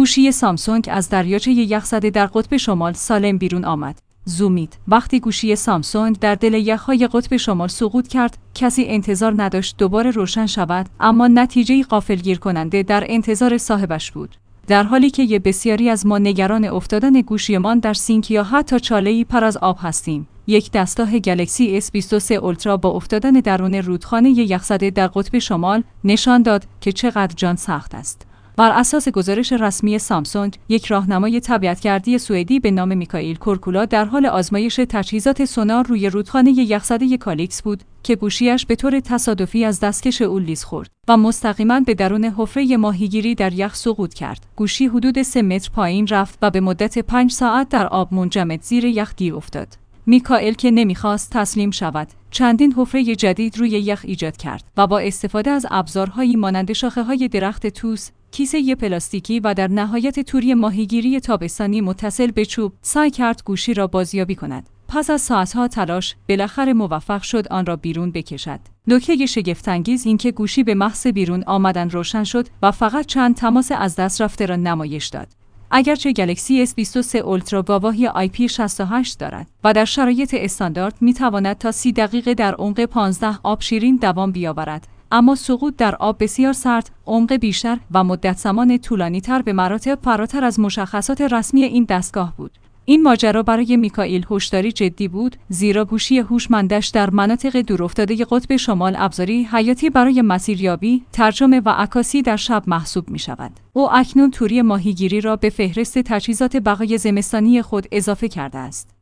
گوشی سامسونگ از دریاچه یخزده در قطب شمال سالم بیرون آمد. زومید. وقتی گوشی سامسونگ در دل یخهای قطب شمال سقوط کرد، کسی انتظار نداشت دوباره روشن شود، اما نتیجه‌ای غافلگیر کننده در انتظار صاحبش بود. در حالی که بسیاری از ما نگران افتادن گوشیمان در سینک یا حتی چاله‌ای پر از آب هستیم، یک دستگاه گلکسی S23 اولترا با افتادن درون رودخانه یخزده در قطب شمال نشان داد که چقدر جان سخت است. بر اساس گزارش رسمی سامسونگ، یک راهنمای طبیعتگردی سوئدی به نام میکائیل کورکولا در حال آزمایش تجهیزات سونار روی رودخانه یخزده کالیکس بود که گوشیش به طور تصادفی از دستکش او لیز خورد و مستقیما به درون حفره ماهیگیری در یخ سقوط کرد. گوشی حدود 3 متر پایین رفت و به مدت 5 ساعت در آب منجمد زیر یخ گیر افتاد. میکائیل که نمیخواست تسلیم شود، چندین حفره جدید روی یخ ایجاد کرد و با استفاده از ابزارهایی مانند شاخه‌های درخت توس، کیسه پلاستیکی و در نهایت توری ماهیگیری تابستانی متصل به چوب سعی کرد گوشی را بازیابی کند. پس از ساعتها تلاش، بالاخره موفق شد آن را بیرون بکشد. نکته شگفت‌انگیز این که گوشی به محض بیرون آمدن روشن شد و فقط چند تماس از دست رفته را نمایش داد. اگرچه گلکسی S23 اولترا گواهی IP68 دارد و در شرایط استاندارد می‌تواند تا 30 دقیقه در عمق 15 آب شیرین دوام بیاورد، اما سقوط در آب بسیار سرد، عمق بیشتر و مدت زمان طولانی‌تر به مراتب فراتر از مشخصات رسمی این دستگاه بود. این ماجرا برای میکائیل هشداری جدی بود، زیرا گوشی هوشمندش در مناطق دورافتاده قطب شمال ابزاری حیاتی برای مسیریابی، ترجمه و عکاسی در شب محسوب می‌شود. او اکنون توری ماهیگیری را به فهرست تجهیزات بقای زمستانی خود اضافه کرده است.